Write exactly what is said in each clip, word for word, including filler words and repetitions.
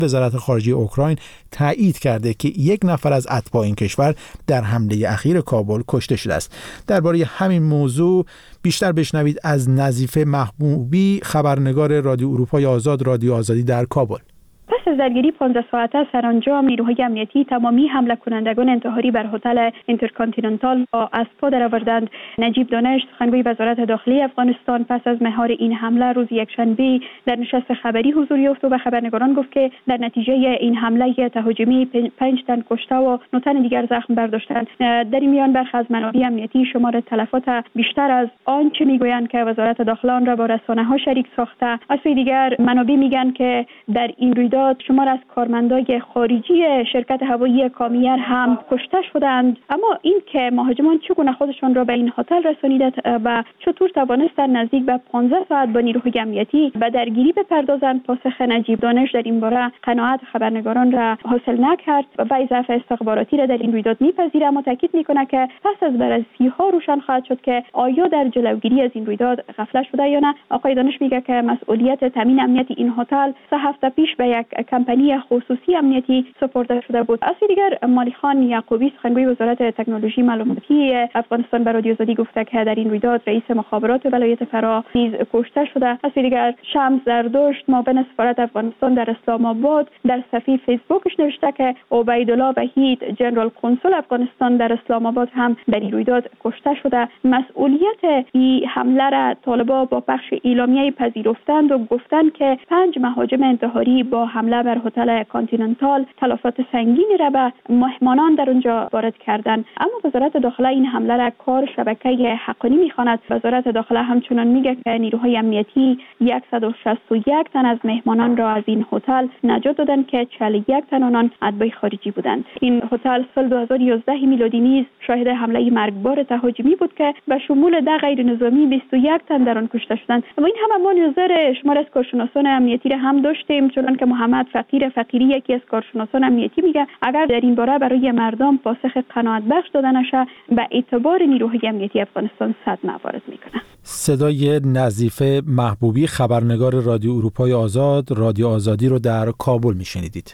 وزارت خارجه اوکراین تایید کرده که یک نفر از اتباع این کشور در حمله اخیر کابل کشته شده است. درباره همین موضوع بیشتر بشنوید از نظیفه محبوبی، خبرنگار رادیو اروپای آزاد، رادیو آزادی در کابل. پس از درگیری پانزده ساعته سرانجام نیروهای امنیتی تمامی حمله کنندگان انتحاری بر هتل اینترکانتیننتال را از پا درآوردند. نجیب دانش، سخنگوی وزارت داخلی افغانستان، پس از مهار این حمله روز یکشنبه در نشست خبری حضور یافت و به خبرنگاران گفت که در نتیجه این حمله تهاجمی پنج تن کشته و نه تن دیگر زخم برداشتند. در این میان برخی از منابع امنیتی شمار تلفات بیشتر از آنچه میگویند که وزارت داخله آن را با رسانه‌ها شریک ساخته. از سوی دیگر منابع میگن که در این رویداد شمار از کارمندای خارجی شرکت هوایی کامیر هم کشته شدند. اما این که مهاجمان چگونه خودشان را به این هتل رسانیده و چطور توانستند نزدیک به پانزده ساعت با نیروهای امنیتی به درگیری بپردازند، پاسخ نجیب دانش در این باره قناعت خبرنگاران را حاصل نکرد و وی ضعف استخباراتی را در این رویداد میپذیرد، اما تاکید میکنه که پس از بررسی‌ها روشن خواهد شد که آیا در جلوگیری از این رویداد غفلت شده یا نه. آقای دانش میگه که مسئولیت تامین امنیت این هتل سه هفته پیش به یک کمپانی خصوصی امنیتی سپرده شده بود. از دیگر مالی خان یعقوبی، سخنگوی وزارت تکنولوژی معلوماتی افغانستان، به رادیو آزادی گفته که در این رویداد رئیس مخابرات ولایت فرا نیز کشته شده. از دیگر شمس زردشت، معاون سفارت افغانستان در اسلام آباد، در صفحه فیسبوکش نوشته که عبیدالله وحید، جنرال کنسول افغانستان در اسلام آباد، هم در این رویداد کشته شده. مسئولیت این حمله را طالبان با پخش اعلامیه پذیرفتند و گفتند که پنج مهاجم انتحاری با حمله بر هتل کانتیننتال تلفات سنگینی را به مهمانان در اونجا وارد کردند. اما وزارت داخله این حمله را کار شبکه حقانی می‌خواند. وزارت داخله همچنان میگه که نیروهای امنیتی صد و شصت و یک تن از مهمانان را از این هتل نجات دادند که چهل و یک تن آنان اتباع خارجی بودند. این هتل سال دو هزار و یازده میلادی نیز شاهد حمله مرگبار تهاجمی بود که به شمول ده غیر نظامی بیست و یک تن در آن کشته شدند. و این هم ما نظر شمار از کارشناسان امنیتی را هم داشتیم، چون که محمد فقیر فقیری، یکی از کارشناسان امنیتی، میگه اگر در این باره برای مردم پاسخ قناعت بخش داده نشه، به اعتبار نیروهای امنیتی افغانستان صدمه وارد میکنه. صدای نظیفه محبوبی، خبرنگار رادیو اروپای آزاد، رادیو آزادی رو در کابل میشنیدید.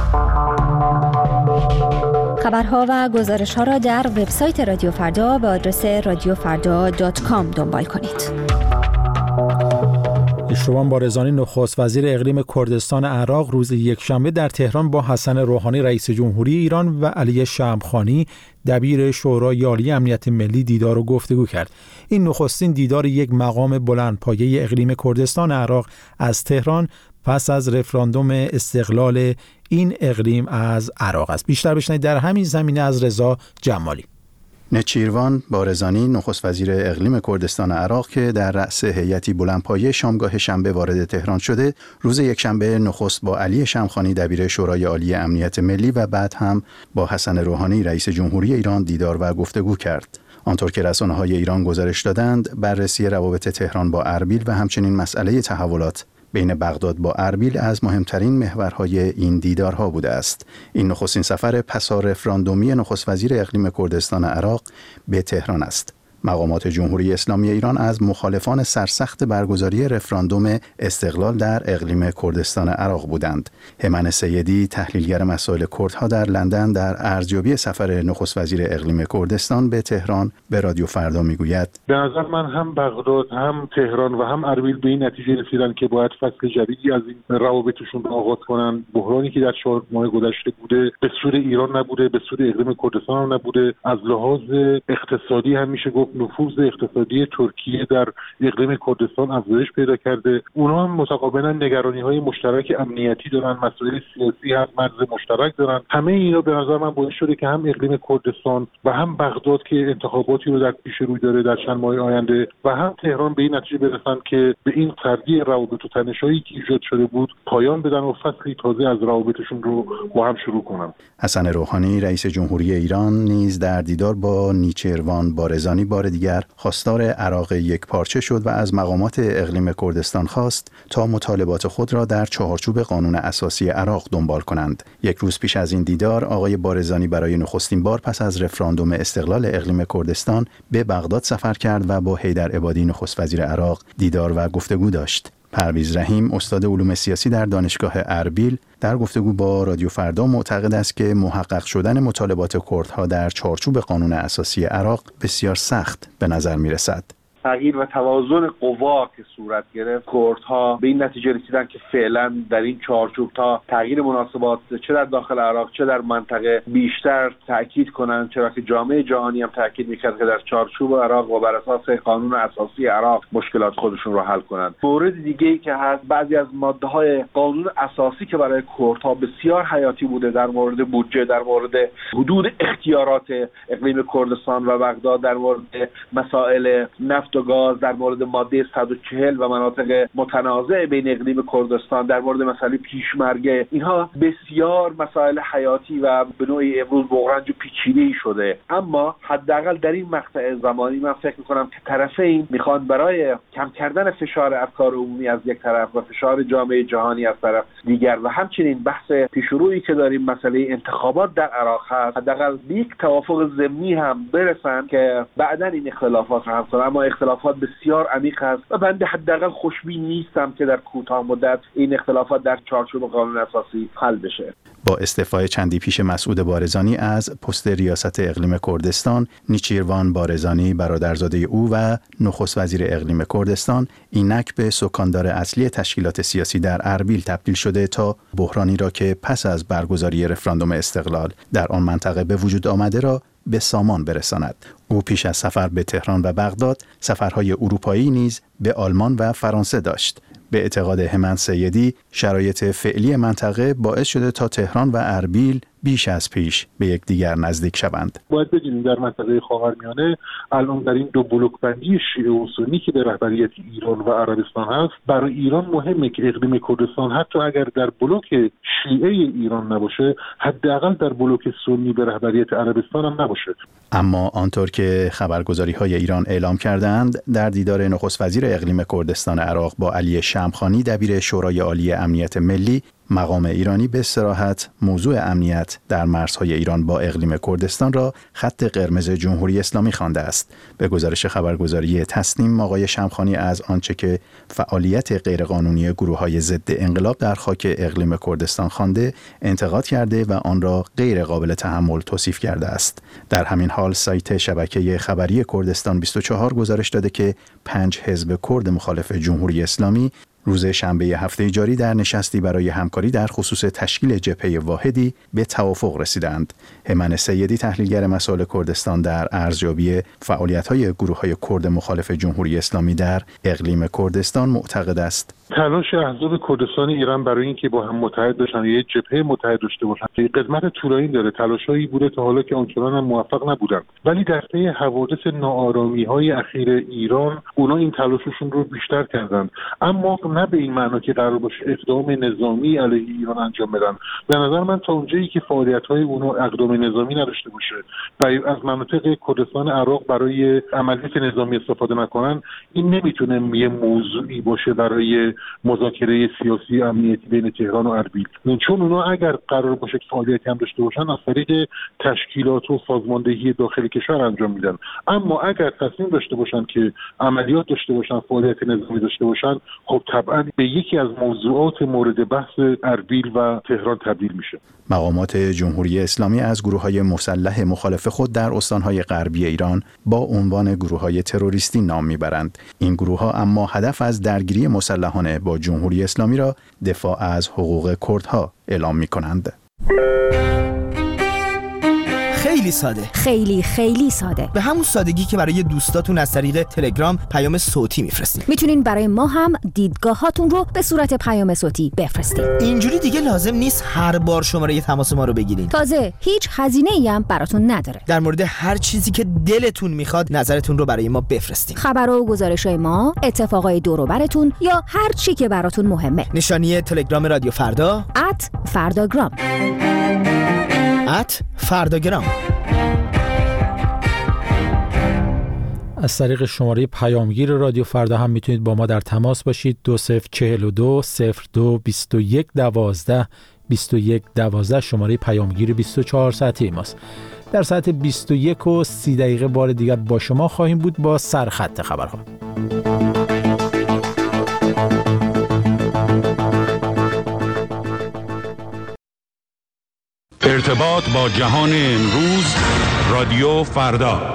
خبرها و گزارش‌ها را در وبسایت رادیو فردا به آدرس رادیو فردا دات کام دنبال کنید. اشروان بارزانی، نخست وزیر اقلیم کردستان عراق، روز یکشنبه در تهران با حسن روحانی رئیس جمهوری ایران و علی شمخانی دبیر شورای عالی امنیت ملی دیدار و گفتگو کرد. این نخستین دیدار یک مقام بلندپایه اقلیم کردستان عراق از تهران پس از رفراندوم استقلال این اقلیم از عراق است. بیشتر بشنوید در همین زمینه از رضا جمالی. نچیروان بارزانی، نخست وزیر اقلیم کردستان عراق که در رأس هیئتی بلندپایه شامگاه شنبه وارد تهران شده، روز یکشنبه نخست با علی شمخانی دبیر شورای عالی امنیت ملی و بعد هم با حسن روحانی رئیس جمهوری ایران دیدار و گفتگو کرد. آنطور که رسانه‌های ایران گزارش دادند، بررسی روابط تهران با اربیل و همچنین مسئله تحولات بین بغداد با اربیل از مهمترین محورهای این دیدارها بوده است. این نخستین سفر پسا رفراندومی نخست وزیر اقلیم کردستان عراق به تهران است. مقامات جمهوری اسلامی ایران از مخالفان سرسخت برگزاری رفراندوم استقلال در اقلیم کردستان عراق بودند. همان سیدی، تحلیلگر مسائل کردها در لندن، در ارزیابی سفر نخست وزیر اقلیم کردستان به تهران به رادیو فردا میگوید: به نظر من هم بغداد، هم تهران و هم اربیل به این نتیجه رسیدن که باید فصل جدیدی از این روابطشون رو آغاز کنن. بحرانی که در چهار ماه گذشته بوده به سود ایران نبوده، به سود اقلیم کردستان هم نبوده. از لحاظ اقتصادی هم میشه گفت نفوذ اقتصادی ترکیه در اقلیم کردستان افزایش پیدا کرده. اونا هم متقابلا نگرانی‌های مشترک امنیتی دارن، مسائل سیاسی هم مرز مشترک دارن. همه اینا به نظر من باعث شده که هم اقلیم کردستان و هم بغداد که انتخاباتی رو در پیش روی داره در چند ماه آینده و هم تهران به این نتیجه برسن که به این سردی روابط و تنش‌هایی که ایجاد شده بود پایان بدن و فصلی تازه از روابطشون رو با هم شروع کنن. حسن روحانی رئیس جمهوری ایران نیز در دیدار با نیچیروان بارزانی بار دیگر خواستار عراق یک پارچه شد و از مقامات اقلیم کردستان خواست تا مطالبات خود را در چهارچوب قانون اساسی عراق دنبال کنند. یک روز پیش از این دیدار، آقای بارزانی برای نخستین بار پس از رفراندوم استقلال اقلیم کردستان به بغداد سفر کرد و با حیدر عبادی نخست وزیر عراق دیدار و گفتگو داشت. پرویز رحیم استاد علوم سیاسی در دانشگاه اربیل در گفتگو با رادیو فردا معتقد است که محقق شدن مطالبات کردها در چارچوب قانون اساسی عراق بسیار سخت به نظر می رسد. تغییر و توازن قوا که صورت گرفت، کردها به این نتیجه رسیدن که فعلا در این چارچوب تا تغییر مناسبات چه در داخل عراق چه در منطقه بیشتر تاکید کنند، چرا که جامعه جهانی هم تاکید میکرد که در چارچوب عراق و بر اساس قانون اساسی عراق مشکلات خودشون رو حل کنند. مورد دیگه ای که هست، بعضی از ماده های قانون اساسی که برای کردها بسیار حیاتی بوده در مورد بودجه، در مورد حدود اختیارات اقلیم کردستان و بغداد، در مورد مسائل نفت و گاز، در مورد ماده صد و چهل و مناطق متنازع بین اقلیم کردستان، در مورد مسائل پیشمرگ، اینها بسیار مسائل حیاتی و به نوعی امروز بغرنج و پیچیده‌ای شده. اما حداقل در این مقطع زمانی من فکر می‌کنم که طرفین میخوان برای کم کردن فشار افکار عمومی از یک طرف و فشار جامعه جهانی از طرف دیگر و همچنین بحث پیشرویی که داریم مسئله انتخابات در عراق هست، حداقل به یک توافق ضمنی هم برسن که بعداً این اختلافات رو حل کنن. اما اختلافات بسیار عمیق است و بنده حداقل خوشبین نیستم که در کوتاه مدت این اختلافات در چارچوب قانون اساسی حل بشه. با استعفای چندی پیش مسعود بارزانی از پست ریاست اقلیم کردستان، نیچیروان بارزانی برادرزاده او و نخست وزیر اقلیم کردستان اینک به سکاندار اصلی تشکیلات سیاسی در اربیل تبدیل شده تا بحرانی را که پس از برگزاری رفراندوم استقلال در آن منطقه به وجود آمده را به سامان برساند. او پیش از سفر به تهران و بغداد سفرهای اروپایی نیز به آلمان و فرانسه داشت. به اعتقاد همن سیدی شرایط فعلی منطقه باعث شده تا تهران و اربیل بیش از پیش به یکدیگر نزدیک شوند. باید بدونیم در منطقه خاورمیانه الان در این دو بلوک بندی شیعه و سنی که به رهبریت ایران و عربستان هست، برای ایران مهمه که اقلیم کردستان حتی اگر در بلوک شیعه ایران نباشه، حداقل در بلوک سنی به رهبریت عربستان هم نباشه. اما آنطور که خبرگزاری‌های ایران اعلام کردند، در دیدار نخست وزیر اقلیم کردستان عراق با علی شمخانی دبیر شورای عالی امنیت ملی، مقام ایرانی به صراحت موضوع امنیت در مرزهای ایران با اقلیم کردستان را خط قرمز جمهوری اسلامی خوانده است. به گزارش خبرگزاری تسنیم، آقای شمخانی از آنچه که فعالیت غیرقانونی گروه‌های ضد انقلاب در خاک اقلیم کردستان خوانده، انتقاد کرده و آن را غیر قابل تحمل توصیف کرده است. در همین حال سایت شبکه خبری کردستان بیست و چهار گزارش داده که پنج حزب کرد مخالف جمهوری اسلامی روز شنبه هفته جاری در نشستی برای همکاری در خصوص تشکیل جبهه واحدی به توافق رسیدند. همن سیدی، تحلیلگر مسائل کردستان، در ارزیابی فعالیت‌های گروه‌های کرد مخالف جمهوری اسلامی در اقلیم کردستان معتقد است تلاش احزاب کردستان ایران برای اینکه با هم متحد بشن، یک جبهه متحد داشته باشن، قدمت طولانی داره. تلاشایی بوده تا حالا که آنچنان هم موفق نبودن، ولی در طی حوادث ناآرامی‌های اخیر ایران اونا این تلاششون رو بیشتر کردن، اما نه به این معنا که قرار باشه اقدام نظامی علیه ایران انجام بدن. به نظر من تا اونجایی که فعالیت‌های اونا اقدام نظامی نداشته باشه و از مناطق کردستان عراق برای عملیات نظامی استفاده نکنن، این نمیتونه یه موضوعی باشه برای مذاکره سیاسی امنیتی بین تهران و اربیل، چون اونا اگر قرار باشه فعالیتی هم داشته باشن از طریق تشکیلات و سازماندهی داخل کشور انجام میدن. اما اگر تصمیم داشته باشن که عملیات داشته باشن، فعالیت نظامی داشته باشن، خب طبعا به یکی از موضوعات مورد بحث اربیل و تهران تبدیل میشه. مقامات جمهوری اسلامی از گروه‌های مسلح مخالف خود در استان‌های غربی ایران با عنوان گروه‌های تروریستی نام میبرند. این گروه‌ها اما هدف از درگیری مسلحانه با جمهوری اسلامی را دفاع از حقوق کردها اعلام می‌کنند. خیلی ساده، خیلی خیلی ساده، به همون سادگی که برای دوستاتون از طریق تلگرام پیام صوتی میفرستین. میتونین برای ما هم دیدگاهاتون رو به صورت پیام صوتی بفرستین. اینجوری دیگه لازم نیست هر بار شماره تماس ما رو بگیرین. تازه هیچ هزینه‌ای هم براتون نداره. در مورد هر چیزی که دلتون میخواد نظرتون رو برای ما بفرستین. خبر و گزارش‌های ما، اتفاقای دور و براتون یا هر چی که براتون مهمه. نشانی تلگرام رادیو فردا ات فرداگرام ات فرداگرام. از طریق شماره پیامگیر رادیو فردا هم میتونید با ما در تماس باشید. دو صفر چهل و دو صفر دو بیست و یک دوازده بیست و یک دوازده شماره پیامگیر بیست و چهار ساعته ماست. در ساعت بیست و یک و سی دقیقه بار دیگر با شما خواهیم بود با سرخط خبرها. ارتباط با جهان امروز، رادیو فردا.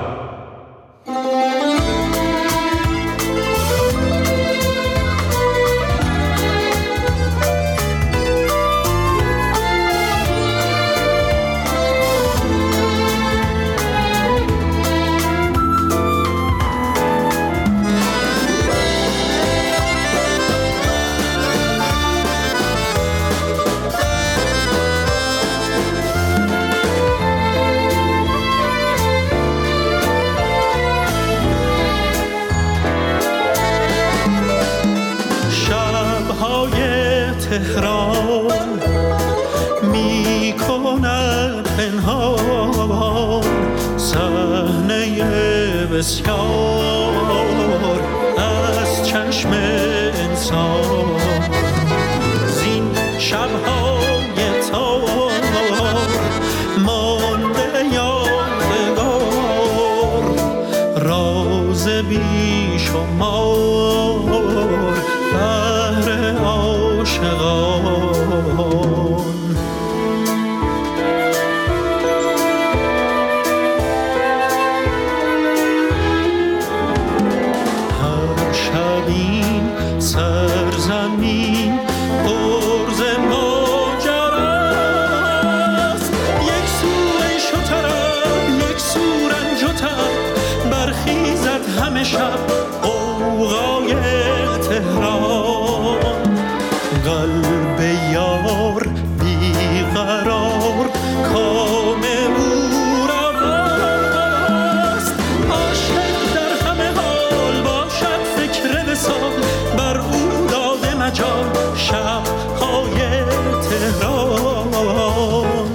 تهران می کند پنهان صحنه بسیار از چشم انسان. زین شب‌های تار مانده یادگار، راز بی شمار بهر عاشقان. هر شب این سرزمین پر ز ماجراست، یک سو عیش و طرب یک سو رنج و تب، برخیزد همه شب غوغای تهران. قلب یار بیقرار کام او رواست، عاشق در همه حال باشد فکر وصال، بر او داده مجال شب‌های تهران.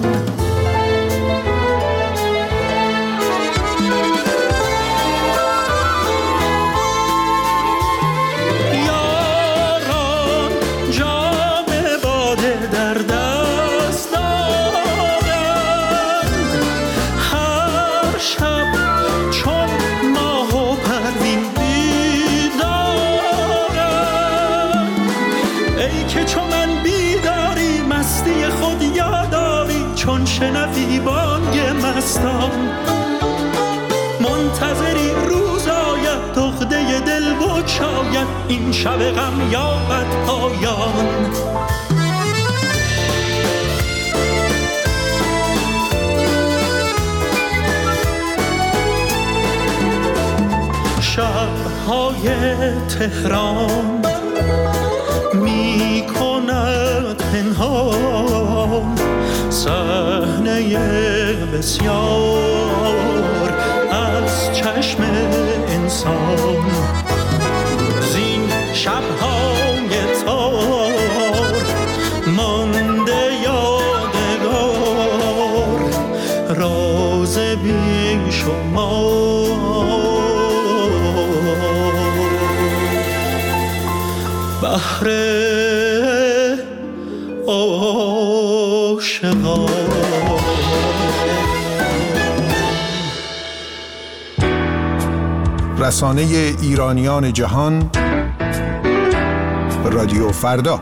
شنوی بانگ مستان، منتظری روز آید دغده دل بگشاید، این شب غم یابد پایان. شب‌های تهران می کند پنهان صحنه بسیار از چشم انسان. زین شب‌های تار مانده یادگار، راز بی شمار بهر عاشقان. رسانه ایرانیان جهان، رادیو فردا.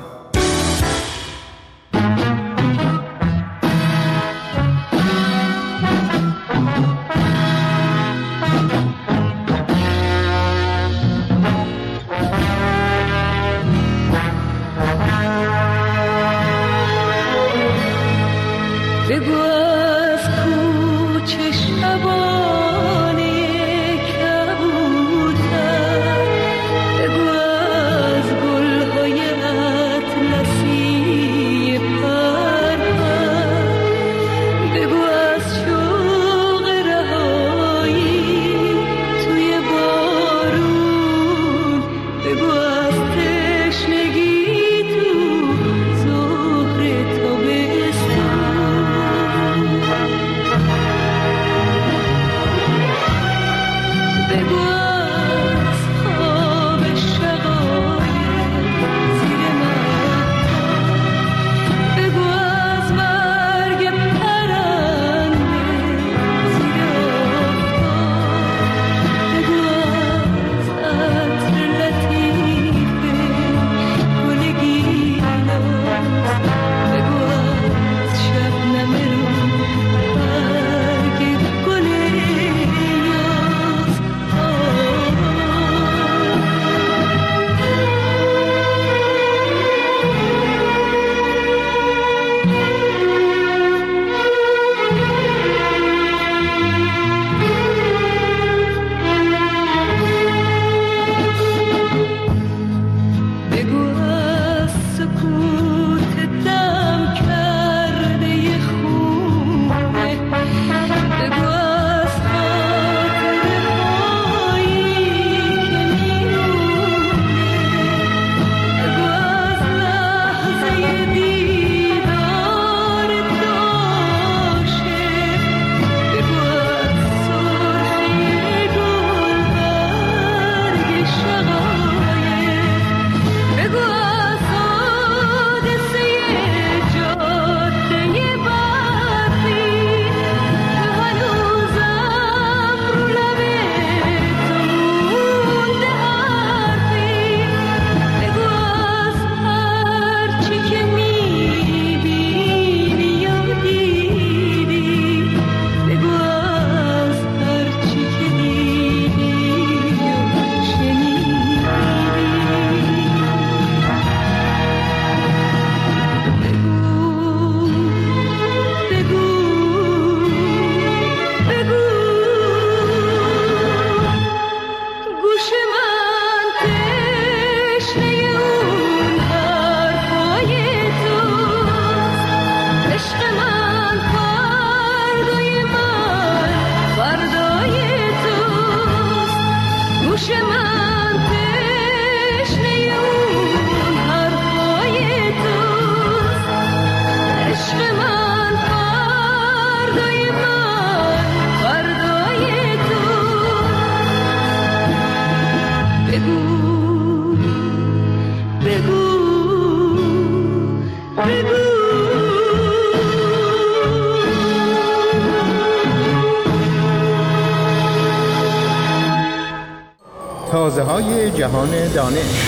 تازه‌های جهان دانش.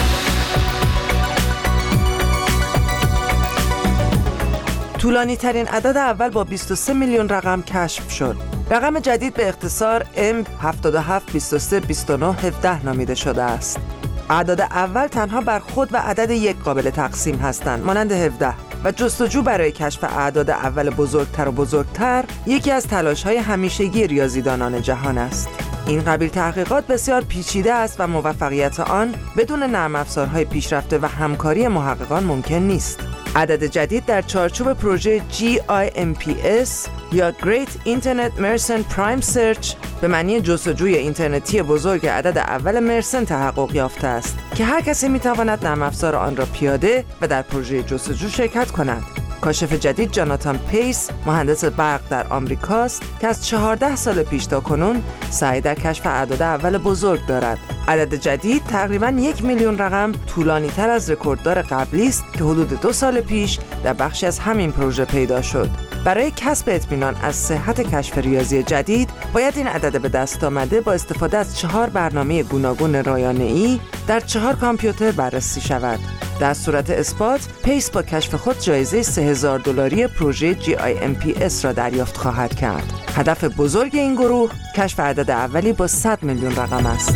طولانی ترین عدد اول با بیست و سه میلیون رقم کشف شد. رقم جدید به اختصار ام هفت هفت دو سه دو نه یک هفت نامیده شده است. اعداد اول تنها بر خود و عدد یک قابل تقسیم هستند، مانند هفده، و جستجو برای کشف اعداد اول بزرگتر و بزرگتر یکی از تلاش‌های همیشگی ریاضیدانان جهان است. این قبیل تحقیقات بسیار پیچیده است و موفقیت آن بدون نرم افزارهای پیشرفته و همکاری محققان ممکن نیست. عدد جدید در چارچوب پروژه جی آی ام پی اس یا Great Internet Mersenne Prime Search به معنی جستجوی اینترنتی بزرگ عدد اول مرسن تحقق یافته است که هر کسی میتواند نرم افزار آن را پیاده و در پروژه جستجو شرکت کند. کاشف جدید جاناتان پیس، مهندس برق در آمریکاست که از چهارده سال پیش تا کنون سعی در کشف اعداد اول بزرگ دارد. عدد جدید تقریباً یک میلیون رقم طولانی تر از رکورددار قبلی است که حدود دو سال پیش در بخشی از همین پروژه پیدا شد. برای کسب اطمینان از صحت کشف ریاضی جدید باید این عدد به دست آمده با استفاده از چهار برنامه گوناگون رایانه‌ای در چهار کامپیوتر بررسی شود. در صورت اثبات، پیس با کشف خود جایزه سه هزار دلاری پروژه جی آی ام پی اس را دریافت خواهد کرد. هدف بزرگ این گروه کشف عدد اولی با صد میلیون رقم است.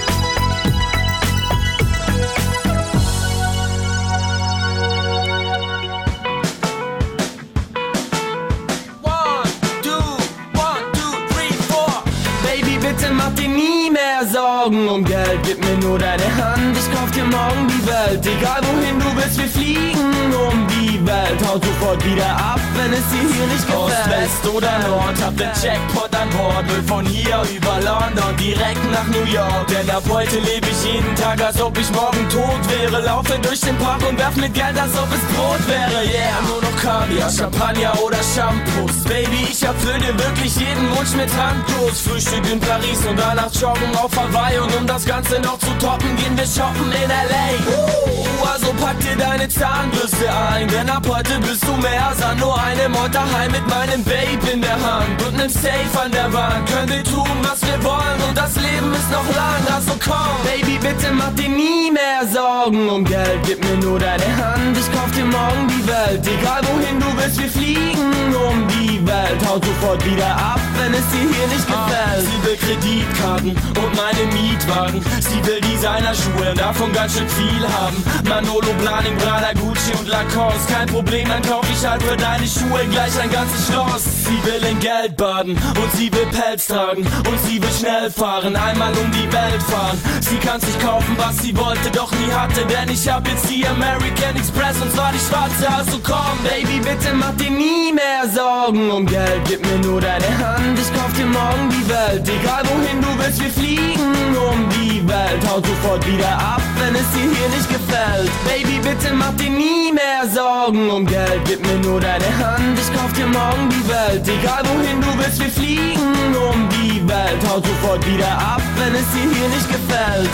Sorgen um Geld, gib mir nur deine Hand, ich kauf dir morgen die Welt. Egal wohin du willst, wir fliegen um die Welt. Haut sofort wieder ab, wenn es dir hier nicht gefällt. Ost, West oder Nord, hab den Jackpot an Bord. Will von hier über London direkt nach New York. Denn ab heute lebe ich jeden Tag, als ob ich morgen tot wäre. Laufe durch den Park und werf mit Geld, als ob es Brot wäre. Yeah, nur noch Kaviar, Champagner oder Shampoos. Baby, ich erfülle wirklich jeden Wunsch mit Handlos. Frühstück in Paris und danach joggen auf Hawaii. Und um das Ganze noch zu toppen, gehen wir shoppen in L A. Uh, also pack dir deine Zahnbürste ein, denn ab heute bist du mehr als nur eine Mod daheim mit meinem Babe in der Hand und nem Safe an der Wand. Können wir tun, was wir wollen und das Leben ist noch lang, also komm. Baby, bitte mach dir nie mehr Sorgen um Geld, gib mir nur deine Hand, ich kauf dir morgen die Welt. Egal wohin du willst, wir fliegen um die Welt. Haut sofort wieder ab, wenn es dir hier nicht gefällt. Sie will Kreditkarten und meine Mietwagen. Sie will Designerschuhe, davon ganz schön viel haben. Manolo, Blahnik, Prada, Gucci und Lacoste. Kein Problem, dann kauf ich halt für deine Schuhe gleich ein ganzes Schloss. Sie will in Geld baden und sie will Pelz tragen. Und sie will schnell fahren, einmal um die Welt fahren. Sie kann sich kaufen, was sie wollte, doch nie hatte. Denn ich hab jetzt die American Express und zwar die schwarze. Also komm, Baby, bitte mach dir nie mehr Sorgen um Geld. Gib mir nur deine Hand, ich kauf dir morgen die Welt. Egal wohin du willst, wir fliegen um die Welt. Haut sofort wieder ab, wenn es dir hier nicht gefällt. Baby, bitte mach dir nie mehr Sorgen um Geld. Gib mir nur deine Hand, ich kauf dir morgen die Welt. Egal wohin du willst, wir fliegen um die Welt. Haut sofort wieder ab, wenn es dir hier nicht gefällt.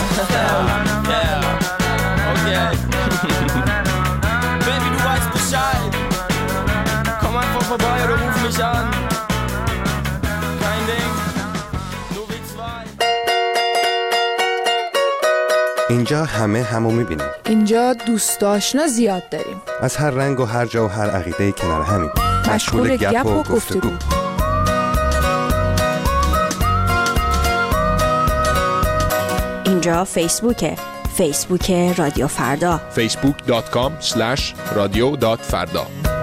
Yeah. Okay. Baby, du weißt Bescheid. Komm einfach vorbei oder ruf mich an. Kein Ding. اینجا همه همو میبینیم. اینجا دوست آشنا زیاد داریم. از هر رنگ و هر جا و هر عقیده کنار همیم. مشغول گپ و گفتگو. اینجا فیسبوکه. فیسبوک رادیو فردا. فیسبوک دات کام اسلش رادیو دات فردا.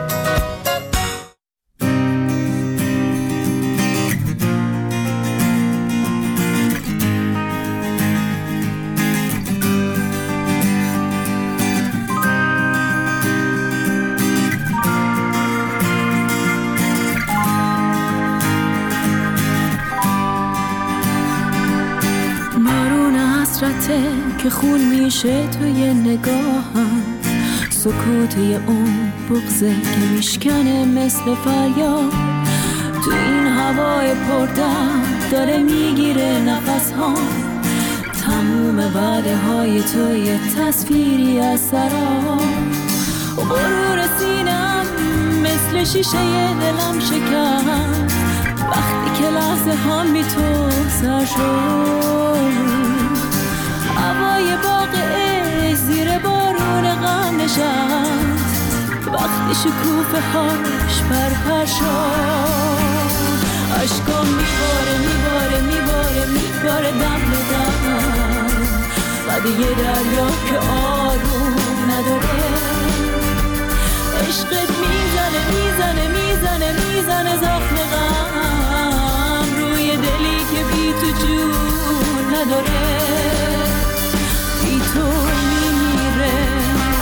که خون میشه توی نگاهم، سکوت یه اون بغضه که میشکنه مثل فریاد. تو این هوای پردرد داره میگیره نفس ها، تموم وعده های تو یه تصویری از سراب. غرور سینم مثل شیشه دلم شکست وقتی که لحظه ها بی تو سر شد. هوای باغ عشق زیر بارون غم نشست وقتی شکوفه هاش پرپر شد عشقام میباره میباره میباره میباره دم به دم بعد یه دریا که آروم نداره عشقت میزنه میزنه میزنه میزنه زخم غم روی دلی که بی تو جون نداره بی تو میمیره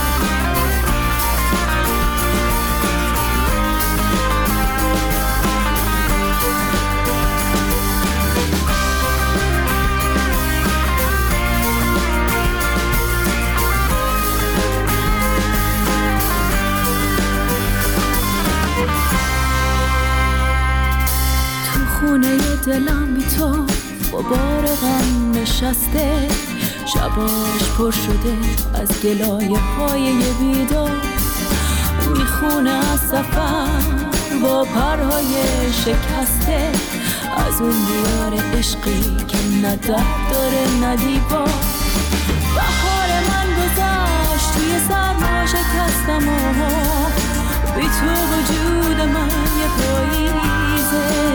خونه دلم بی تو با بار غم نشسته شباش پر شده از گلایه های بیدار میخونه از سفر با پرهای شکسته از اون دیار عشقی که نه در داره نه دیوار بهار من گذشت توی سرما شکستم و بی تو وجود من یه پاییزه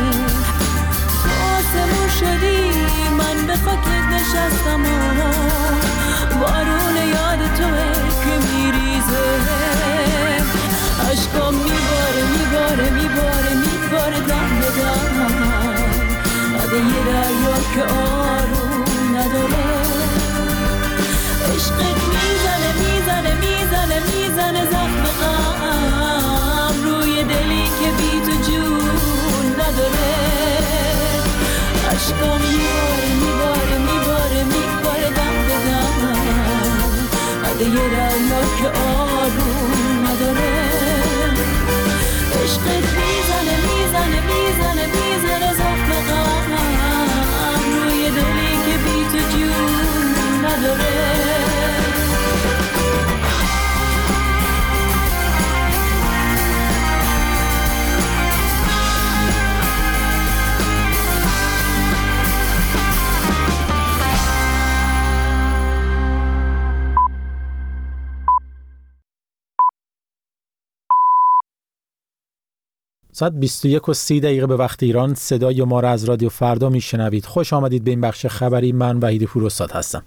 آسمون شدی من به خاکت نشستم و بارون یاد توه که میریزه عشقام میباره میباره میباره میباره دم به دم بعد یه دریا که آروم نداره عشقت میزنه میزنه میزنه میزنه زخم غم روی دلی که بی تو جون نداره عشقام میباره میباره میباره میباره دم به دم بعد یه دریا که آروم نداره عشقت میزنه میزنه میزنه میزنه زخم غم روی دلی که بی تو جون نداره ساعت بیست و یک و سی دقیقه به وقت ایران صدای ما را از رادیو فردا میشنوید. خوش آمدید به این بخش خبری. من وحید پوراستاد هستم.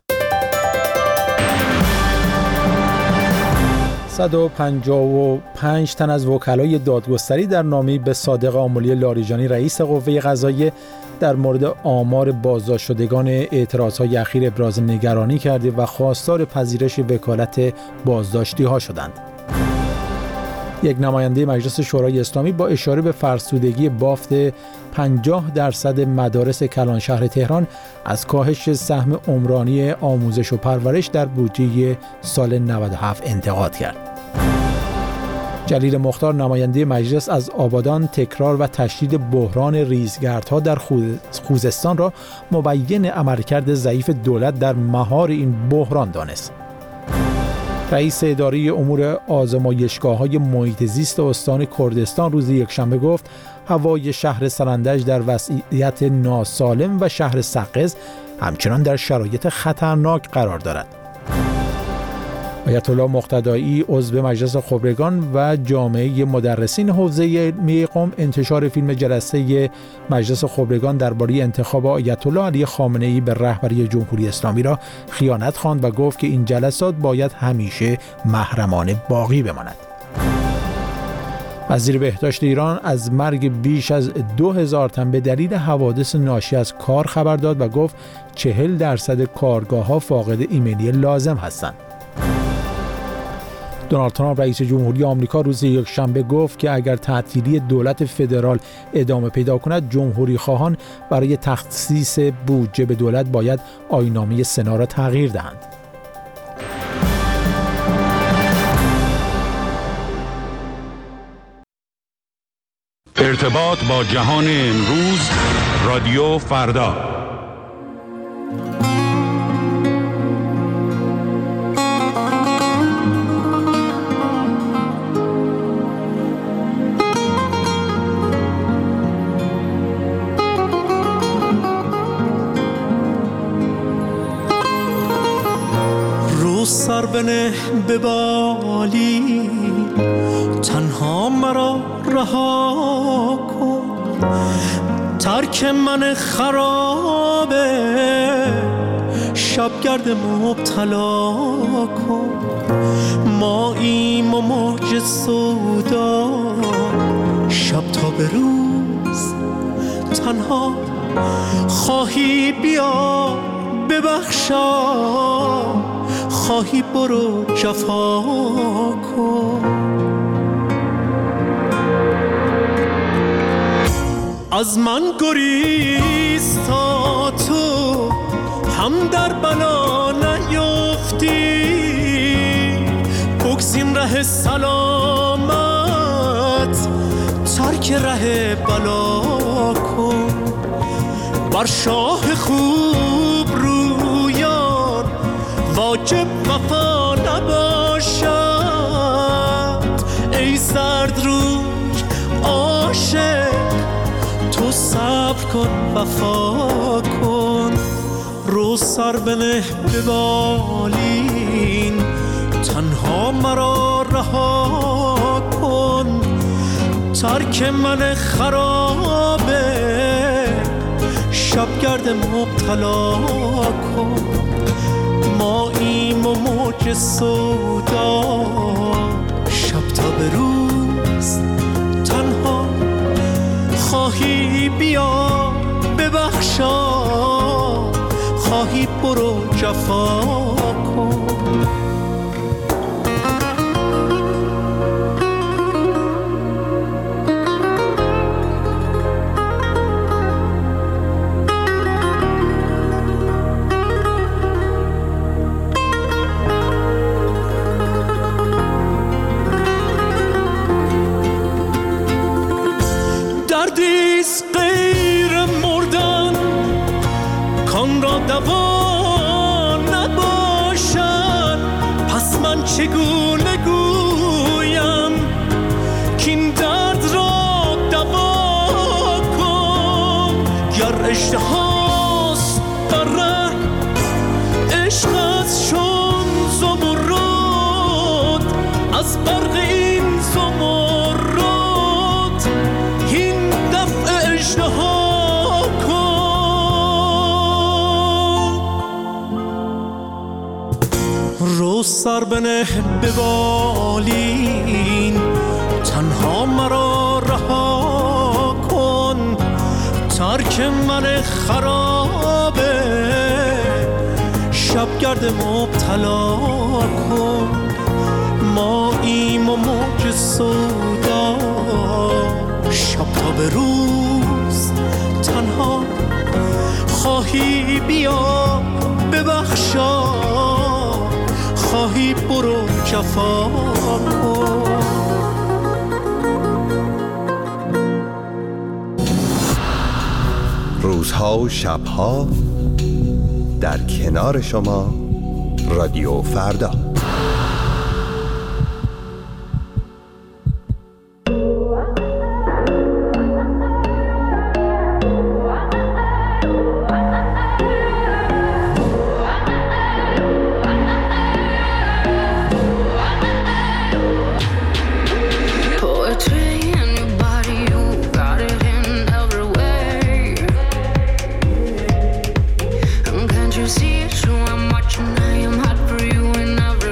صد و پنجاه و پنج تن از وکلای دادگستری در نامه‌ای به صادق آملی لاریجانی رئیس قوه قضاییه در مورد آمار بازداشت شدگان اعتراضهای اخیر ابراز نگرانی کرده و خواستار پذیرش وکالت بازداشتی ها شدند. یک نماینده مجلس شورای اسلامی با اشاره به فرسودگی بافت پنجاه درصد مدارس کلان شهر تهران از کاهش سهم عمرانی آموزش و پرورش در بودجه سال نود و هفت انتقاد کرد. جلیل مختار نماینده مجلس از آبادان تکرار و تشدید بحران ریزگردها در خوزستان را مبین عملکرد ضعیف دولت در مهار این بحران دانست. رئیس اداره امور آزمایشگاه‌های محیط زیست استان کردستان روز یکشنبه گفت هوای شهر سرندج در وضعیت ناسالم و شهر سقز همچنان در شرایط خطرناک قرار دارد. آیت الله مقتدایی عضو مجلس خبرگان و جامعه مدرسین حوزه علمی قم انتشار فیلم جلسه مجلس خبرگان درباره انتخاب آیت الله علی خامنه‌ای به رهبری جمهوری اسلامی را خیانت خواند و گفت که این جلسات باید همیشه محرمانه باقی بماند. وزیر بهداشت ایران از مرگ بیش از دو هزار تن به دلیل حوادث ناشی از کار خبر داد و گفت چهل درصد کارگاه‌ها فاقد ایمنی لازم هستند. دونالد ترامپ رئیس جمهوری آمریکا روز یکشنبه گفت که اگر تعطیلی دولت فدرال ادامه پیدا کند جمهوری خواهان برای تخصیص بودجه به دولت باید آیین‌نامه سنا را تغییر دهند. ارتباط با جهان امروز رادیو فردا. بنه به بالی، تنها مرا رها کن. ترک من خرابه، شبگرد مبتلا کن. ماییم و موج سودا، شب تا به روز تنها. خواهی بیا ببخشا، خواهی برو جفا کن. از من گریز تا تو هم در بلا نیفتی. بگزین ره سلامت، ترک ره بلا کن. بر شاه خوب رویان واجب وفا نباشد. ای زرد روی عاشق، تو صبر کن وفا کن. رو سر بنه به بالین، تنها مرا رها کن. ترک من خرابه، شبگرد مبتلا کن. ماییم و موج سودا، شب تا به روز تنها. خواهی بیا ببخشا، خواهی برو جفا کن. دردیست غیر مردن، کان را دوا نباشد. پس من چگونه گویم کین درد را دوا کن. گر اشتهاست در ره عشقت چون زمرد، از برق این زمرد هین دفع اشتها کن. رو سر بنه به بالین، تنها مرا رها کن. ترک من خرابه، شبگرد مبتلا کن. ماییم و موج سودا، شب تا به روز تنها. خواهی بیا ببخشا، خواهی برو جفا کن. روزها و شبها در کنار شما، رادیو فردا. See it, so I'm watching. I am hot for you and every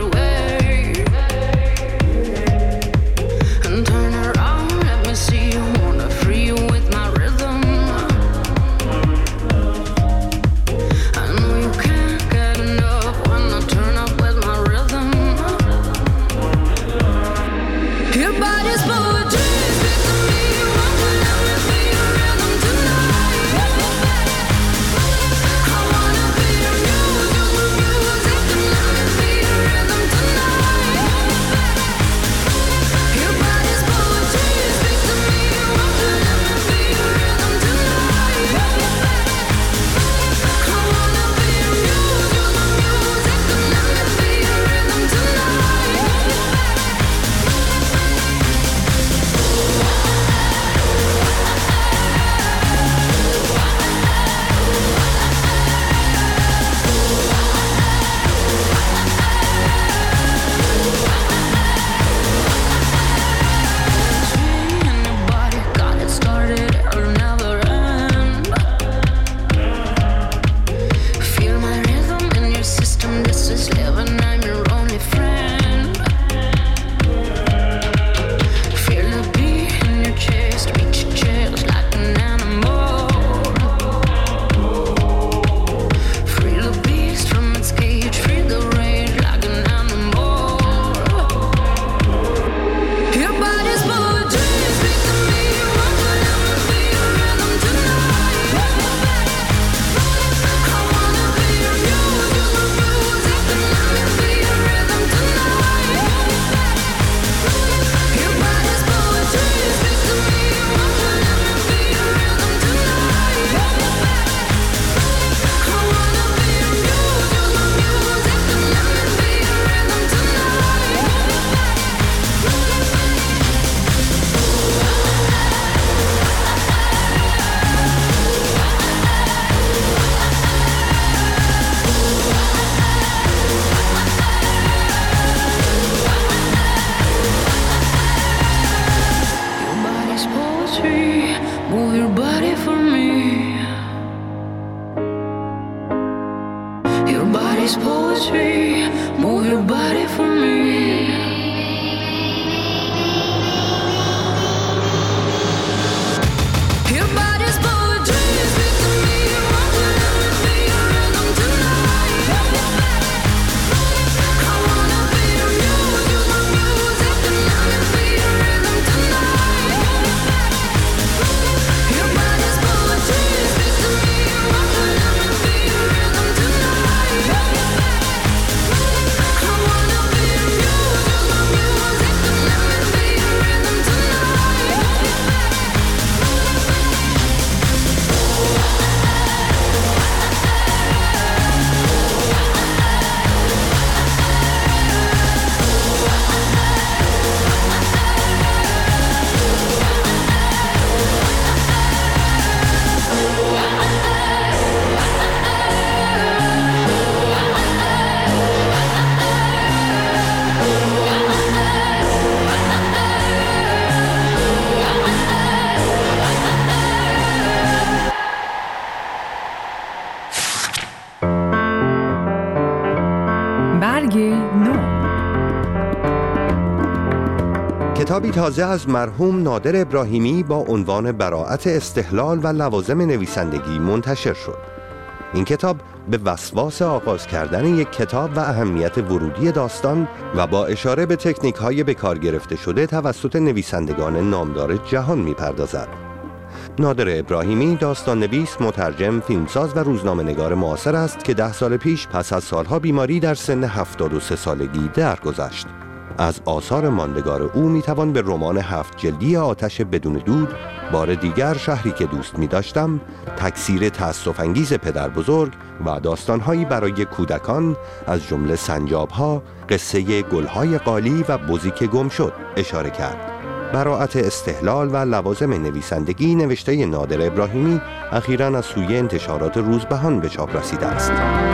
کتابی تازه از مرحوم نادر ابراهیمی با عنوان براءت استحلال و لوازم نویسندگی منتشر شد. این کتاب به وسواس آغاز کردن یک کتاب و اهمیت ورودی داستان و با اشاره به تکنیک‌های به کار گرفته شده توسط نویسندگان نامدار جهان می‌پردازد. نادر ابراهیمی داستان نویس، مترجم، فیلمساز و روزنامه‌نگار معاصر است که ده سال پیش پس از سالها بیماری در سن هفتاد و سه سالگی درگذشت. از آثار ماندگار او میتوان به رمان هفت جلدی آتش بدون دود، بار دیگر شهری که دوست می‌داشتم، تکثیر تأسف‌انگیز پدر بزرگ و داستان‌هایی برای کودکان از جمله سنجاب‌ها، قصه گل‌های قالی و بزی که گم شد اشاره کرد. براءت استحلال و لوازم نویسندگی نوشته نادر ابراهیمی اخیراً از سوی انتشارات روزبهان به چاپ رسیده است.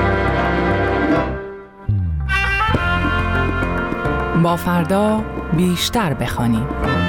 با فردا بیشتر بخوانیم.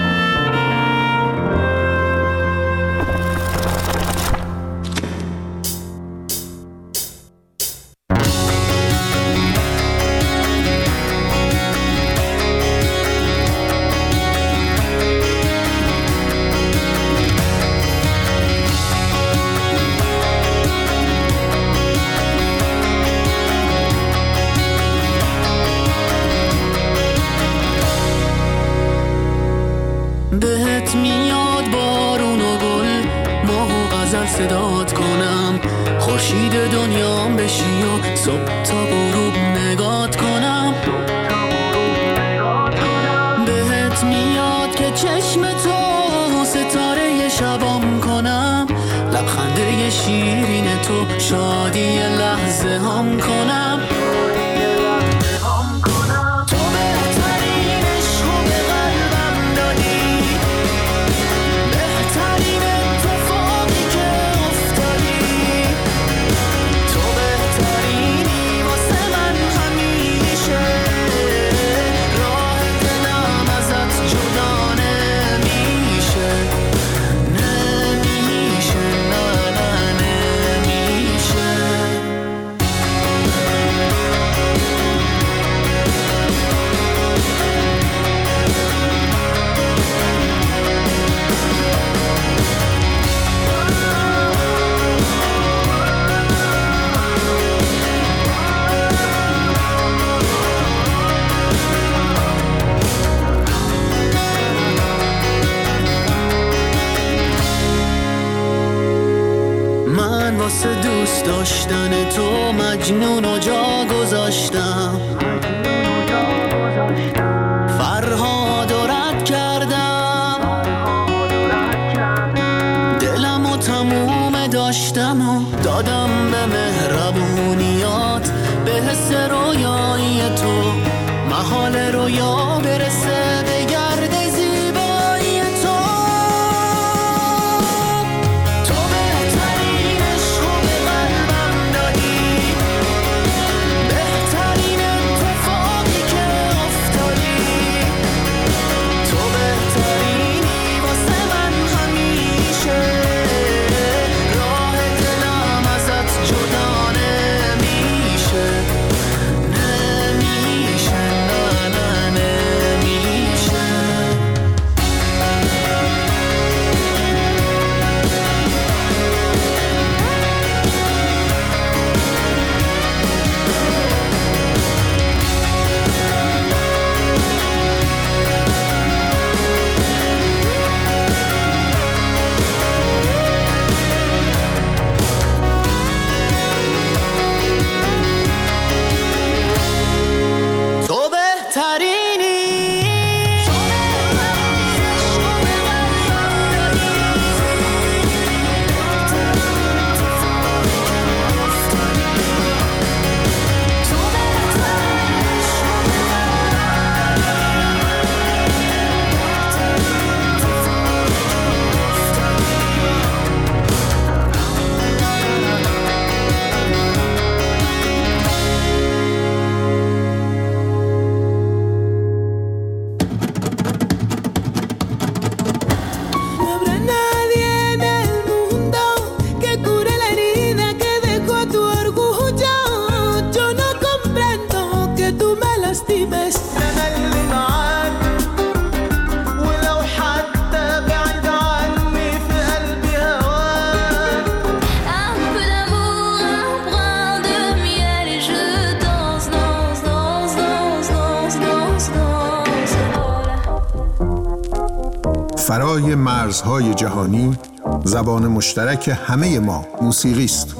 بهت میاد بارون و گل، ماه و غزل صدات کنم، خورشید دنیام بشی و صبح تا غروب نگات کنم. بهت میاد که چشم تو ستاره شبام کنم، لبخنده شیرین تو شادی لحظه هم کنم. واسه دوست داشتن تو مجنون و جا گذاشتم، فرهاد و رد کردم، دلم و تموم داشتم و دادم به مهربونیات، به حس رویایی تو محال رویا برسه به گرد زیبایی تو. بالای مرزهای جهانی زبان مشترک همه ما موسیقی است.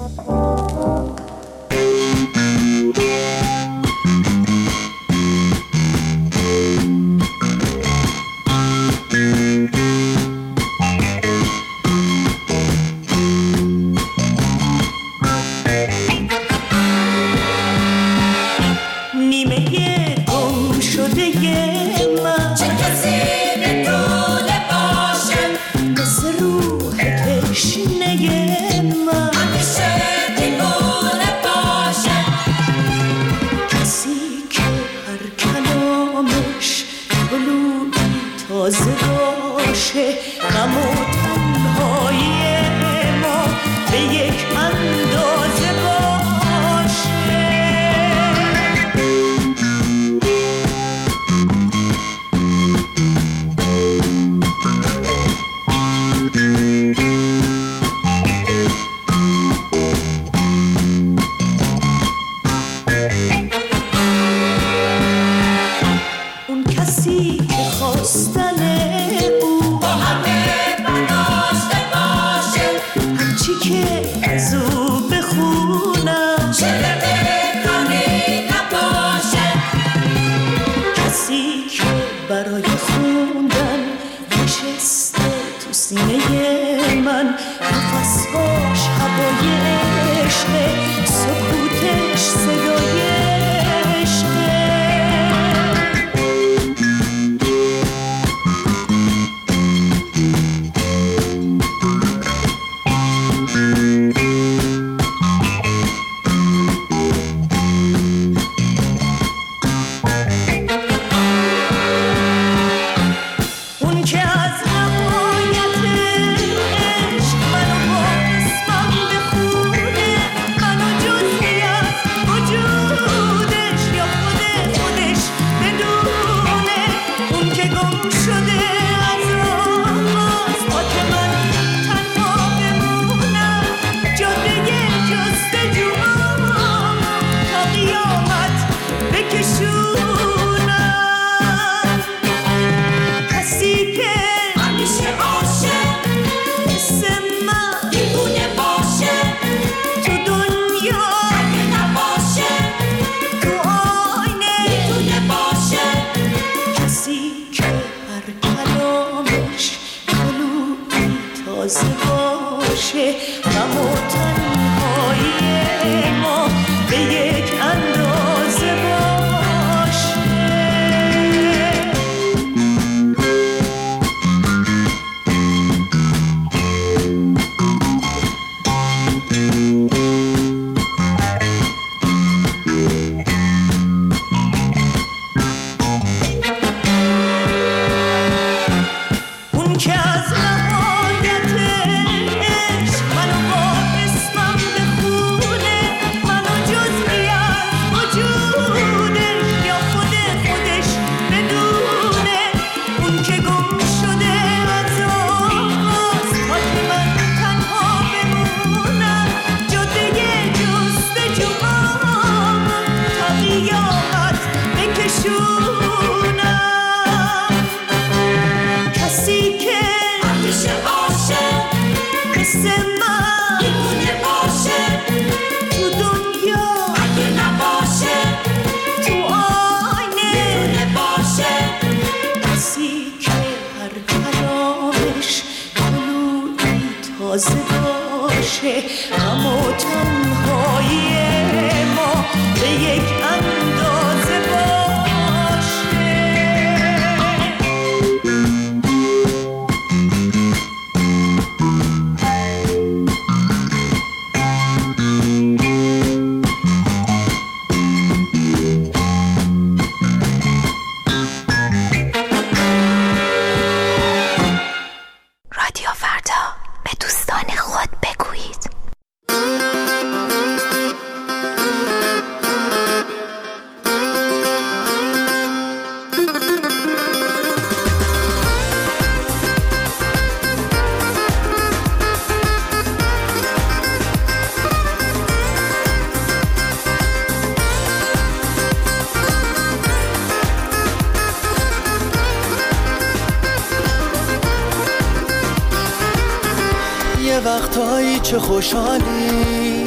یه وقتایی چه خوشحالی،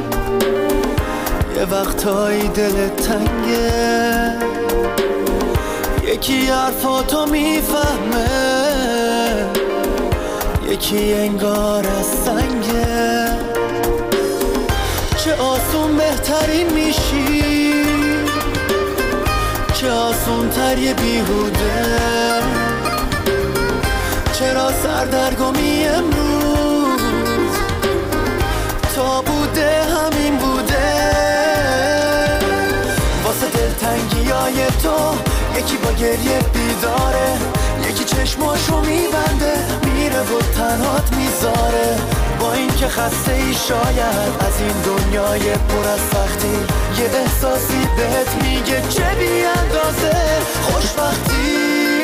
یه وقتایی دلت تنگه، یکی حرفاتو میفهمه، یکی انگار از سنگه. چه آسون بهترین میشی، چه آسون تر یه بیهوده، چرا سردرگمی امروز تا بوده همین بوده. واسه دلتنگی های تو یکی با گریه بیداره، یکی چشماشو میبنده میره و تنهات میذاره. با این که خسته ای شاید از این دنیای پر از سختی، یه احساسی بهت میگه چه بی اندازه خوشبختی.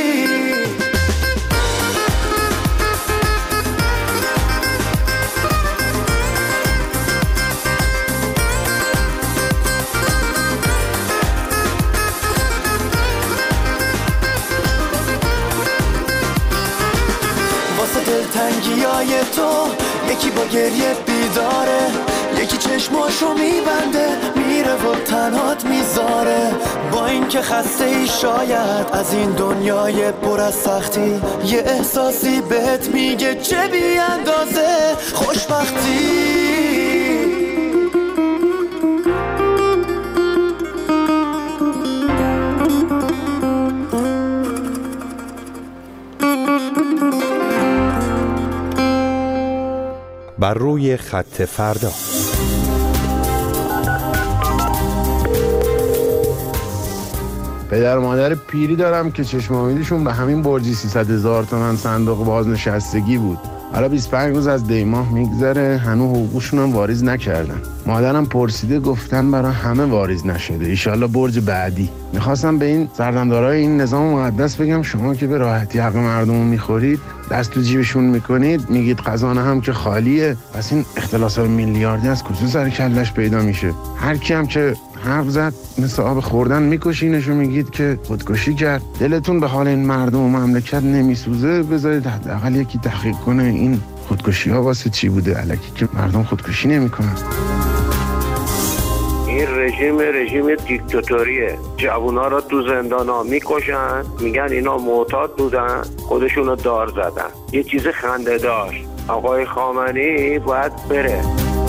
دلتنگیای تو یکی با گریه بیداره، یکی چشماشو میبنده میره و تنهات میذاره. با این که خسته ای شاید از این دنیای پر از سختی، یه احساسی بهت میگه چه بی اندازه خوشبختی. بر روی خط فردا. پدر و مادر پیری دارم که چشم امیدشون به همین برجی سیصد هزار تومان صندوق بازنشستگی بود. حالا بیست و پنج روز از دیماه میگذره، هنوز حقوقشون هم واریز نکردن. مادرم پرسیده، گفتن برای همه واریز نشده، ایشالله برج بعدی. میخواستم به این سردمدارای این نظام مقدس بگم شما که به راحتی حق مردم میخورید، دست تو جیبشون میکنید، میگید خزانه هم که خالیه، پس این اختلاسات میلیاردی از کجا سر کلش پیدا میشه؟ هر کی هم که حرف زد مثل آب خوردن میکشینش و میگید که خودکشی کرد. دلتون به حال این مردم و مملکت نمیسوزه؟ بذارید حداقل یکی تحقیق کنه این خودکشی ها واسه چی بوده، الکی که مردم خودکشی نمیکنن. این رژیم رژیم دیکتاتوریه، جوونا رو تو زندانا میکشن، میگن اینا معتاد بودن خودشونو دار زدن. یه چیز خنده دار، آقای خامنه‌ای باید بره.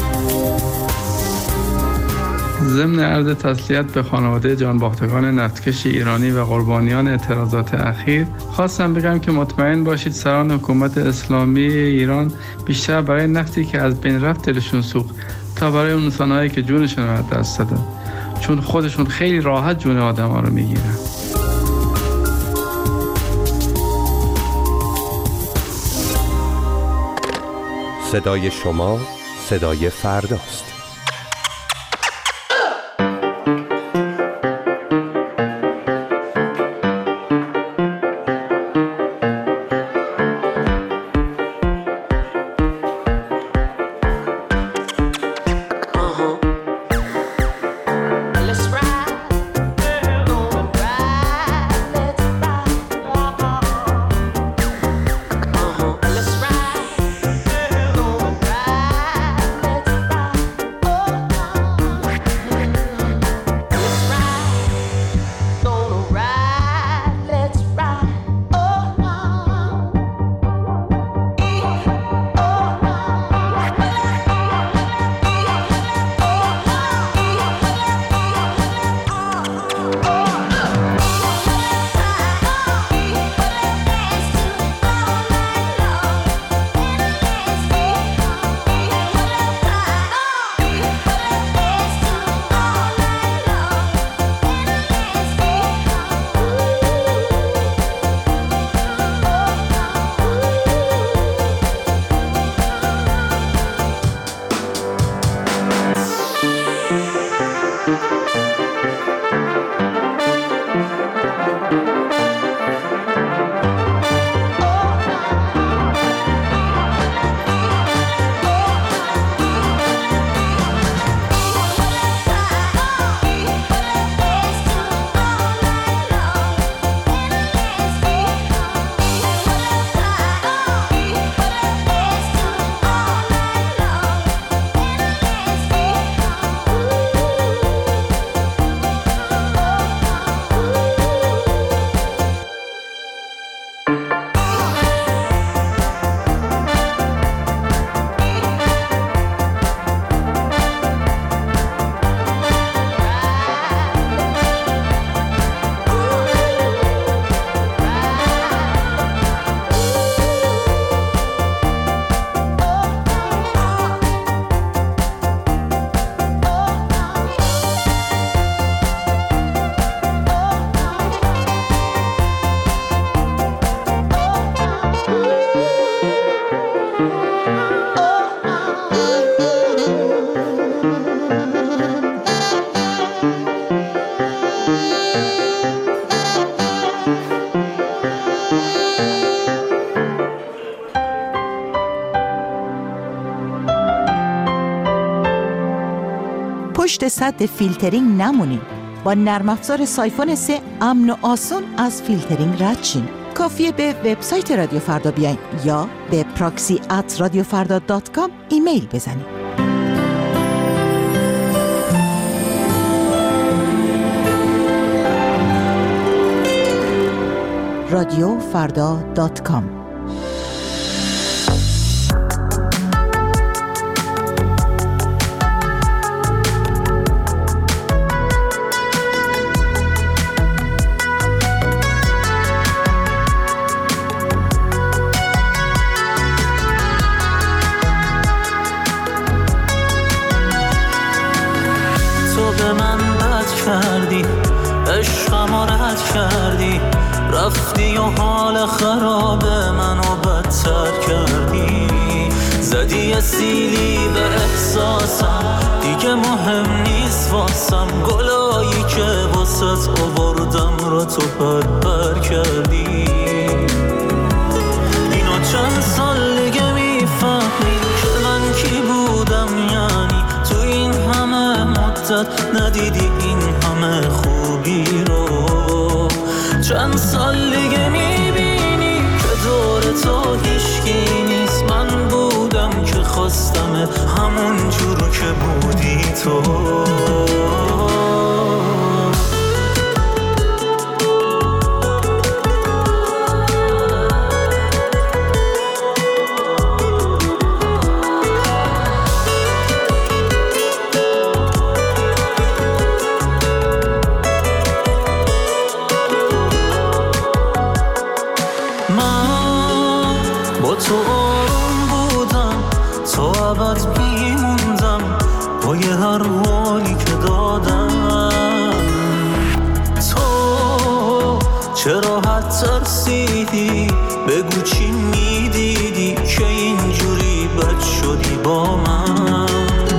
ضمن عرض تسلیت به خانواده جانباختگان نفتکش ایرانی و قربانیان اعتراضات اخیر، خواستم بگم که مطمئن باشید سران حکومت اسلامی ایران بیشتر برای نفتی که از بین رفت دلشون سوخت تا برای اون انسان‌هایی که جونشون رو از دست دادن، چون خودشون خیلی راحت جون آدم‌ها رو میگیرن. صدای شما صدای فرداست. پشت سد فیلترینگ نمونین. با نرم افزار سایفون سه امن و آسون از فیلترینگ رد شین. کافیه به وبسایت رادیو فردا بیاین یا به پراکسی ات رادیو فردا دات کام ایمیل بزنین. رادیو فردا دات کام. عشقم رد کردی، رفتی و حال خراب منو بدتر کردی، زدی سیلی به احساسم، دیگه مهم نیست واسم، گلایی که واسط آوردم را تو پرپر کردی. اینو چند سال دیگه میفهمی که من کی بودم، یعنی تو این همه مدت ندیدی این همه خوبی رو. چند سال دیگه میبینی که دور تو هیچکی نیست، من بودم که خواستم همون جور که بودی تو. تو آروم بودم، تو ابد میموندم با یه هر حالی که دادم. تو چرا حد ترسیدی، بگو چی میدیدی که اینجوری بد شدی با من.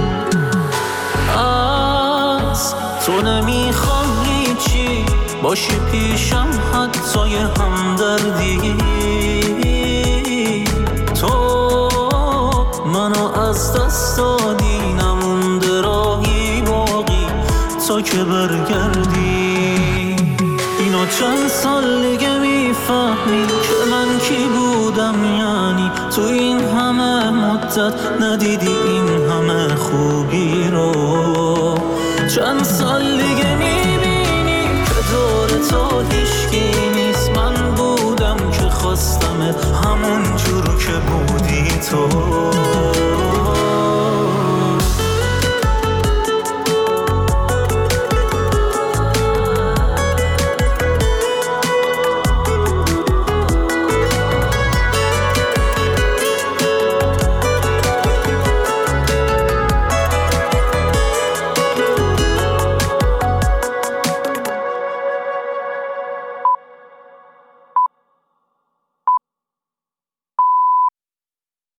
از تو نمیخوام هیچی باشی پیشم، حتی یه همدردی. منو از دست دادی، نمونده راهی باقی تا که برگردی. اینو چند سال دیگه میفهمی که من کی بودم، یعنی تو این همه مدت ندیدی این همه خوبی رو. چند سال دیگه میبینی که دور تو هیچ